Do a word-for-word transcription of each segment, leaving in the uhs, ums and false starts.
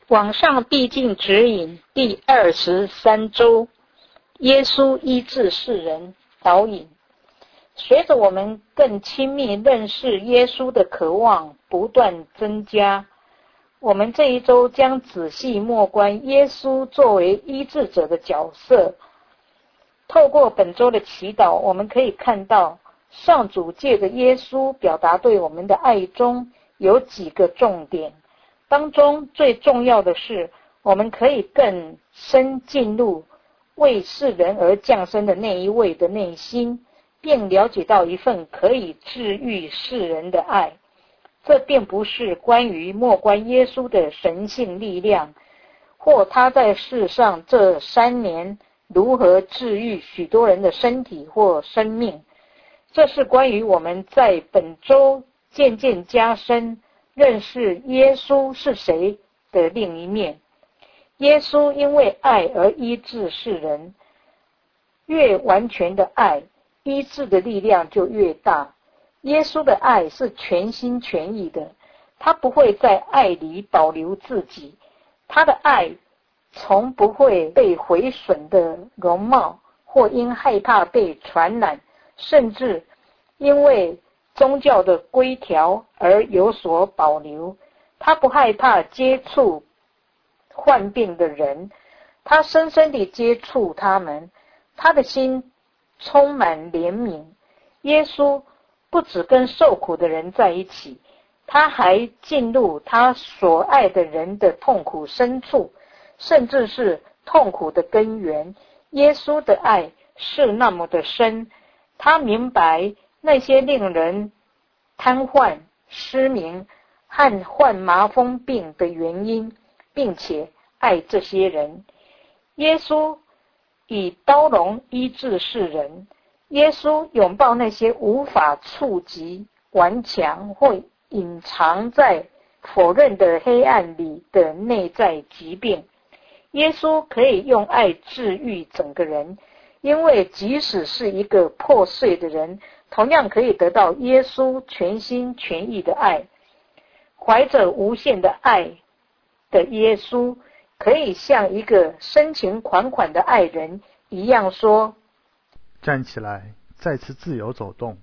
往上必经指引第二十三周，耶稣医治世人导引。随着我们更亲密认识耶稣的渴望不断增加，我们这一周将仔细默观耶稣作为医治者的角色。透过本周的祈祷，我们可以看到上主借着耶稣表达对我们的爱中有几个重点，当中最重要的是我们可以更深进入为世人而降生的那一位的内心，并了解到一份可以治愈世人的爱。这并不是关于默观耶稣的神性力量，或他在世上这三年如何治愈许多人的身体或生命。这是关于我们在本周渐渐加深认识耶稣是谁的另一面。耶稣因为爱而医治世人，越完全的爱，医治的力量就越大。耶稣的爱是全心全意的，他不会在爱里保留自己，他的爱从不会被毁损的容貌，或因害怕被传染，甚至因为宗教的规条而有所保留。他不害怕接触患病的人，他深深地接触他们，他的心充满怜悯。耶稣不只跟受苦的人在一起，他还进入他所爱的人的痛苦深处，甚至是痛苦的根源。耶稣的爱是那么的深，他明白那些令人瘫痪、失明和患麻风病的原因，并且爱这些人。耶稣以包容医治世人，耶稣拥抱那些无法触及、顽强或隐藏在否认的黑暗里的内在疾病。耶稣可以用爱治愈整个人，因为即使是一个破碎的人，同样可以得到耶稣全心全意的爱。怀着无限的爱的耶稣，可以像一个深情款款的爱人一样说： 站起来，再次自由走动。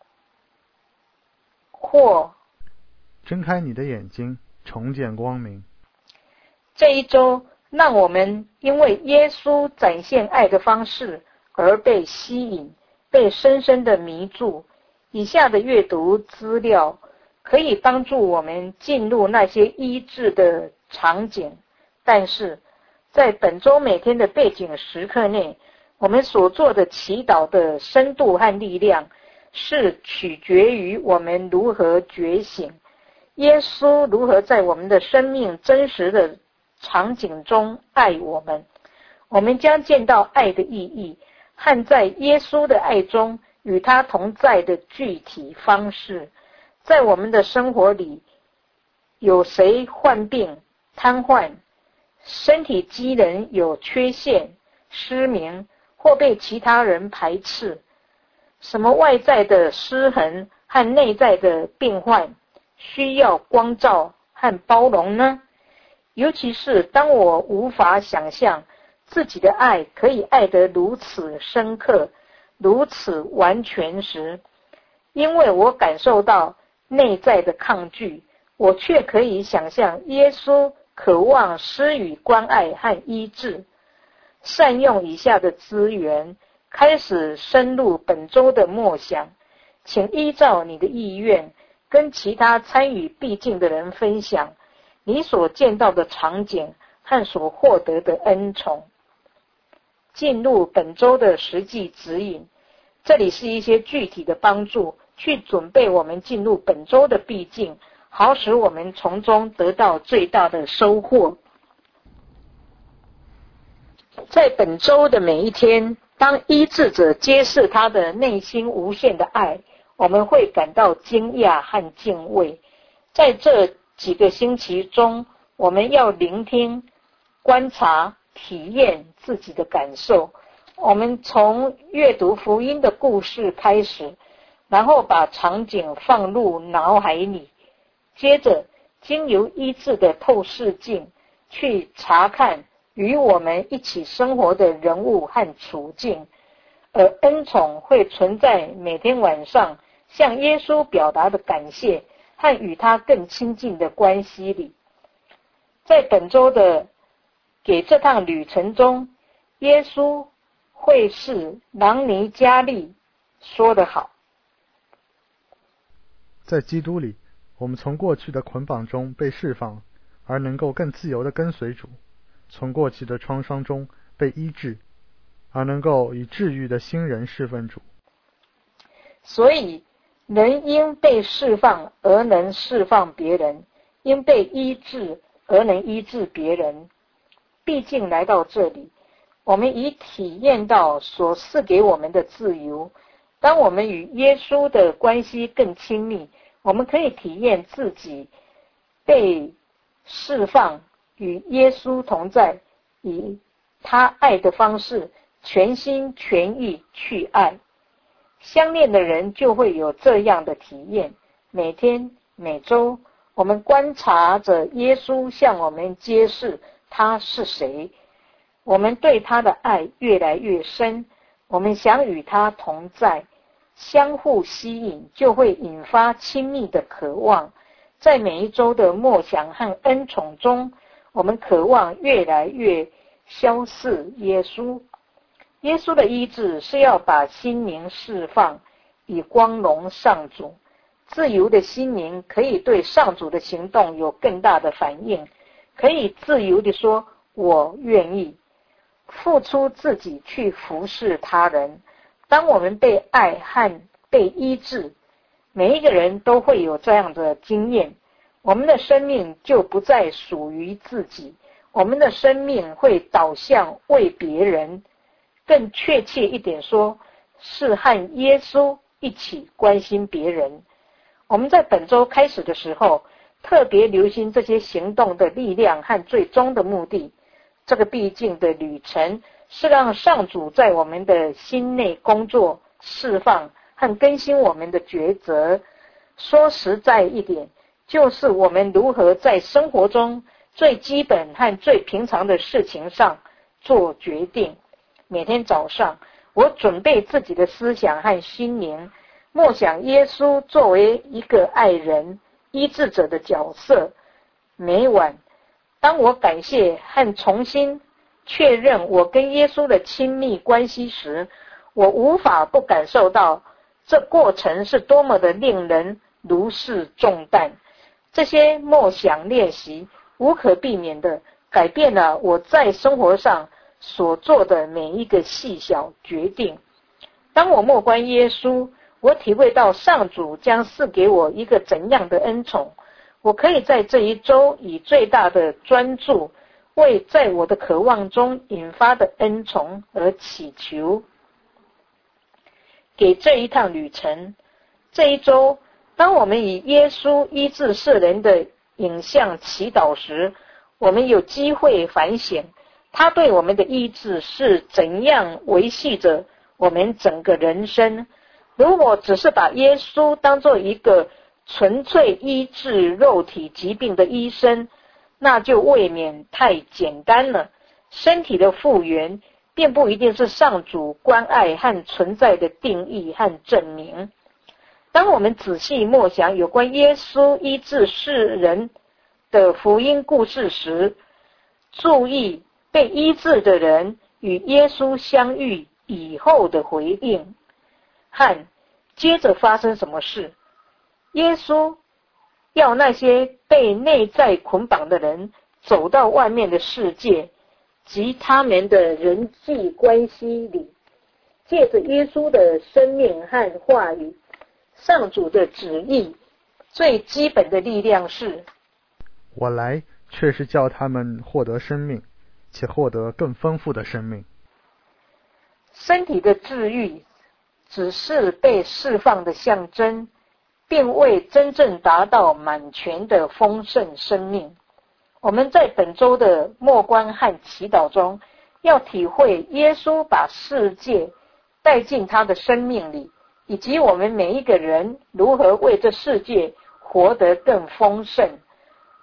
或睁开你的眼睛，重见光明。 这一周让我们因为耶稣展现爱的方式而被吸引，被深深的迷住。以下的阅读资料可以帮助我们进入那些医治的场景，但是在本周每天的背景时刻内，我们所做的祈祷的深度和力量是取决于我们如何觉醒，耶稣如何在我们的生命真实的场景中爱我们。我们将见到爱的意义和在耶稣的爱中与他同在的具体方式。在我们的生活里，有谁患病、瘫痪、身体机能有缺陷、失明或被其他人排斥？什么外在的失衡和内在的病患需要光照和包容呢？尤其是当我无法想象自己的爱可以爱得如此深刻、如此完全时，因为我感受到内在的抗拒，我却可以想象耶稣渴望施予关爱和医治。善用以下的资源，开始深入本周的默想。请依照你的意愿，跟其他参与必经的人分享你所见到的场景和所获得的恩宠。进入本周的实际指引，这里是一些具体的帮助，去准备我们进入本周的必经，好使我们从中得到最大的收获。在本周的每一天，当医治者揭示他的内心无限的爱，我们会感到惊讶和敬畏。在这几个星期中，我们要聆听、观察、体验自己的感受。我们从阅读福音的故事开始，然后把场景放入脑海里，接着经由医治的透视镜， 去查看与我们一起生活的人物和处境，而恩宠会存在每天晚上向耶稣表达的感谢和与他更亲近的关系里。在本周的给这趟旅程中，耶稣会是朗尼加利说得好， 在基督里，我们从过去的捆绑中被释放，而能够更自由地跟随主；从过去的创伤中被医治，而能够以治愈的新人侍奉主。 所以人因被释放而能释放别人，因被医治而能医治别人。毕竟来到这里，我们已体验到所赐给我们的自由。当我们与耶稣的关系更亲密，我们可以体验自己被释放，与耶稣同在，以他爱的方式全心全意去爱。相恋的人就会有这样的体验。每天每周，我们观察着耶稣向我们揭示他是谁，我们对他的爱越来越深，我们想与他同在，相互吸引就会引发亲密的渴望。在每一周的默想和恩宠中，我们渴望越来越相似耶稣。耶稣的医治是要把心灵释放，以光荣上主。自由的心灵可以对上主的行动有更大的反应，可以自由地说我愿意，付出自己去服侍他人。当我们被爱和被医治，每一个人都会有这样的经验，我们的生命就不再属于自己，我们的生命会导向为别人，更确切一点说，是和耶稣一起关心别人。我们在本周开始的时候，特别留心这些行动的力量和最终的目的。这个必经的旅程是让上主在我们的心内工作、释放和更新我们的抉择。说实在一点，就是我们如何在生活中最基本和最平常的事情上做决定。每天早上，我准备自己的思想和心灵，默想耶稣作为一个爱人、医治者的角色。每晚，当我感谢和重新确认我跟耶稣的亲密关系时，我无法不感受到这过程是多么的令人如释重担。这些默想练习无可避免地改变了我在生活上所做的每一个细小决定。当我默观耶稣，我体会到上主将赐给我一个怎样的恩宠。我可以在这一周以最大的专注，为在我的渴望中引发的恩宠而祈求。给这一趟旅程，这一周，当我们以耶稣医治世人的影像祈祷时，我们有机会反省他对我们的医治是怎样维系着我们整个人生。如果只是把耶稣当作一个纯粹医治肉体疾病的医生，那就未免太简单了。身体的复原并不一定是上主关爱和存在的定义和证明。当我们仔细默想有关耶稣医治世人的福音故事时，注意被医治的人与耶稣相遇以后的回应和接着发生什么事。耶稣要那些被内在捆绑的人走到外面的世界及他们的人际关系里，借着耶稣的生命和话语，上主的旨意最基本的力量是： 我来却是叫他们获得生命，且获得更丰富的生命。 身体的治愈只是被释放的象征，并未真正达到满全的丰盛生命。我们在本周的默观和祈祷中，要体会耶稣把世界带进他的生命里，以及我们每一个人如何为这世界活得更丰盛。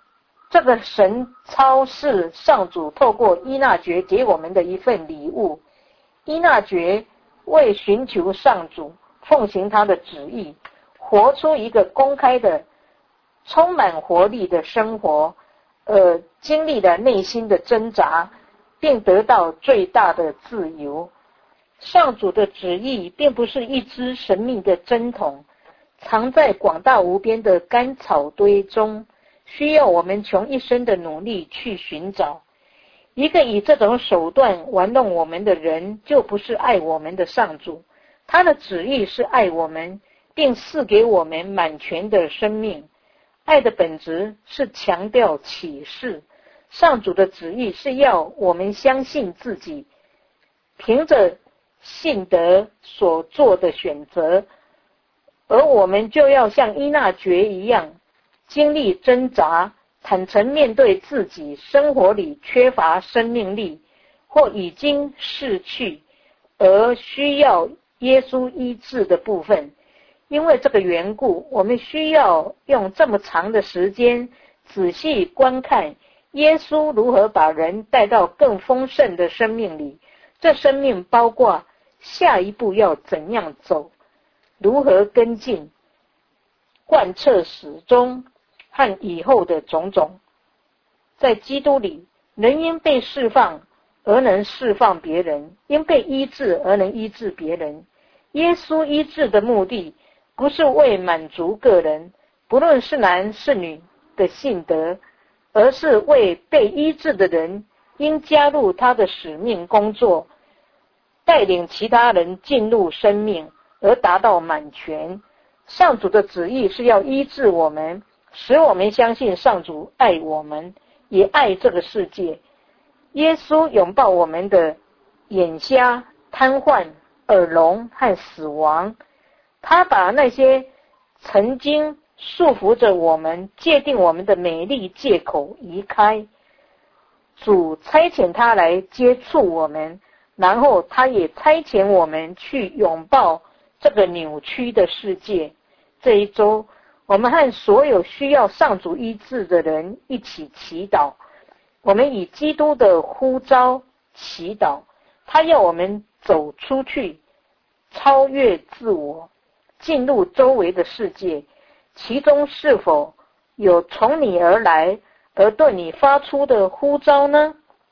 这个神操是上主透过依纳爵给我们的一份礼物。依纳爵为寻求上主，奉行他的旨意，活出一个公开的充满活力的生活，呃，经历了内心的挣扎，并得到最大的自由。上主的旨意并不是一只神秘的针筒，藏在广大无边的干草堆中，需要我们穷一生的努力去寻找。一个以这种手段玩弄我们的人，就不是爱我们的上主。他的旨意是爱我们，并赐给我们满全的生命。爱的本质是强调启示，上主的旨意是要我们相信自己，凭着信德所做的选择，而我们就要像依纳爵一样，经历挣扎，坦诚面对自己生活里缺乏生命力或已经逝去而需要耶稣医治的部分。因为这个缘故，我们需要用这么长的时间仔细观看耶稣如何把人带到更丰盛的生命里。这生命包括下一步要怎样走，如何跟进，贯彻始终和以后的种种。在基督里，人因被释放而能释放别人，因被医治而能医治别人。耶稣医治的目的不是为满足个人，不论是男是女的信德，而是为被医治的人应加入他的使命工作，带领其他人进入生命而达到满全。上主的旨意是要医治我们，使我们相信上主爱我们，也爱这个世界。耶稣拥抱我们的眼瞎、瘫痪、耳聋和死亡，他把那些曾经束缚着我们、界定我们的美丽借口移开。主差遣他来接触我们，然后他也差遣我们去拥抱这个扭曲的世界。这一周，我们和所有需要上主医治的人一起祈祷。我们以基督的呼召祈祷，他要我们走出去，超越自我，进入周围的世界。其中是否有从你而来而对你发出的呼召呢？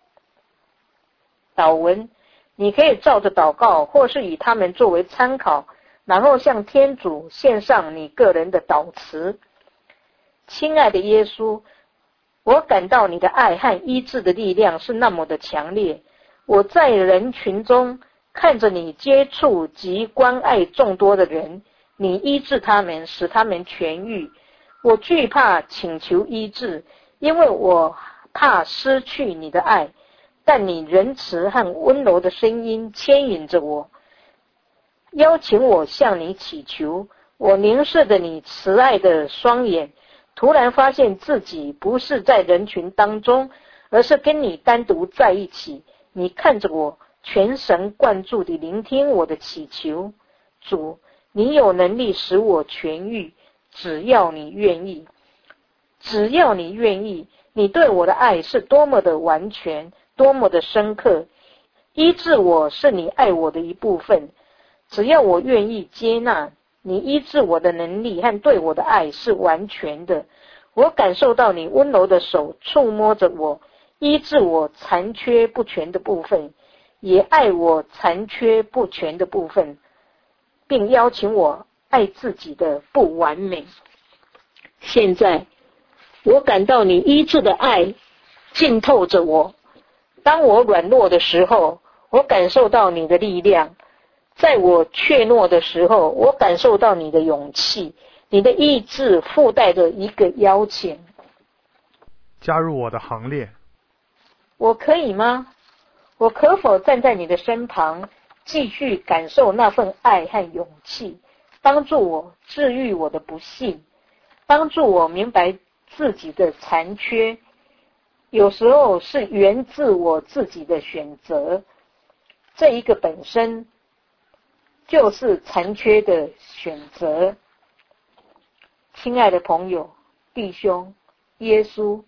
祷文，你可以照着祷告，或是以他们作为参考，然后向天主献上你个人的祷词。亲爱的耶稣，我感到你的爱和医治的力量是那么的强烈。我在人群中看着你接触及关爱众多的人，你医治他们，使他们痊愈。我惧怕请求医治，因为我怕失去你的爱，但你仁慈和温柔的声音牵引着我，邀请我向你祈求。我凝视着你慈爱的双眼，突然发现自己不是在人群当中，而是跟你单独在一起。你看着我，全神贯注地聆听我的祈求。主，你有能力使我痊愈，只要你愿意。只要你愿意，你对我的爱是多么的完全，多么的深刻。医治我是你爱我的一部分。只要我愿意接纳，你医治我的能力和对我的爱是完全的。我感受到你温柔的手触摸着我，医治我残缺不全的部分，也爱我残缺不全的部分，并邀请我爱自己的不完美。现在我感到你医治的爱浸透着我。当我软弱的时候，我感受到你的力量。在我怯懦的时候，我感受到你的勇气。你的意志附带着一个邀请， 加入我的行列。 我可以吗？我可否站在你的身旁，继续感受那份爱和勇气，帮助我治愈我的不幸，帮助我明白自己的残缺，有时候是源自我自己的选择。这一个本身就是残缺的选择。亲爱的朋友、弟兄，耶稣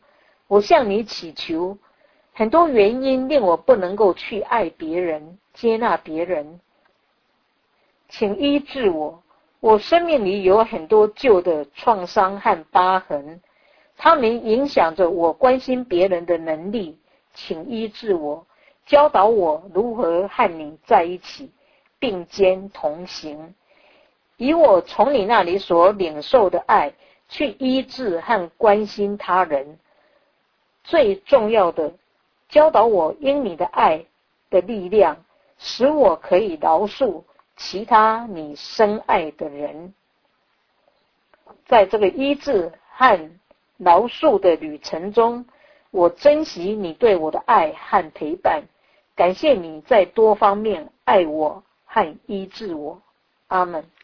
我向你祈求，很多原因令我不能够去爱别人，接纳别人，请医治我。我生命里有很多旧的创伤和疤痕，它们影响着我关心别人的能力，请医治我，教导我如何和你在一起，并肩同行，以我从你那里所领受的爱去医治和关心他人。最重要的，教导我因你的爱的力量，使我可以饶恕其他你深爱的人。在这个医治和饶恕的旅程中，我珍惜你对我的爱和陪伴，感谢你在多方面爱我和医治我。阿们。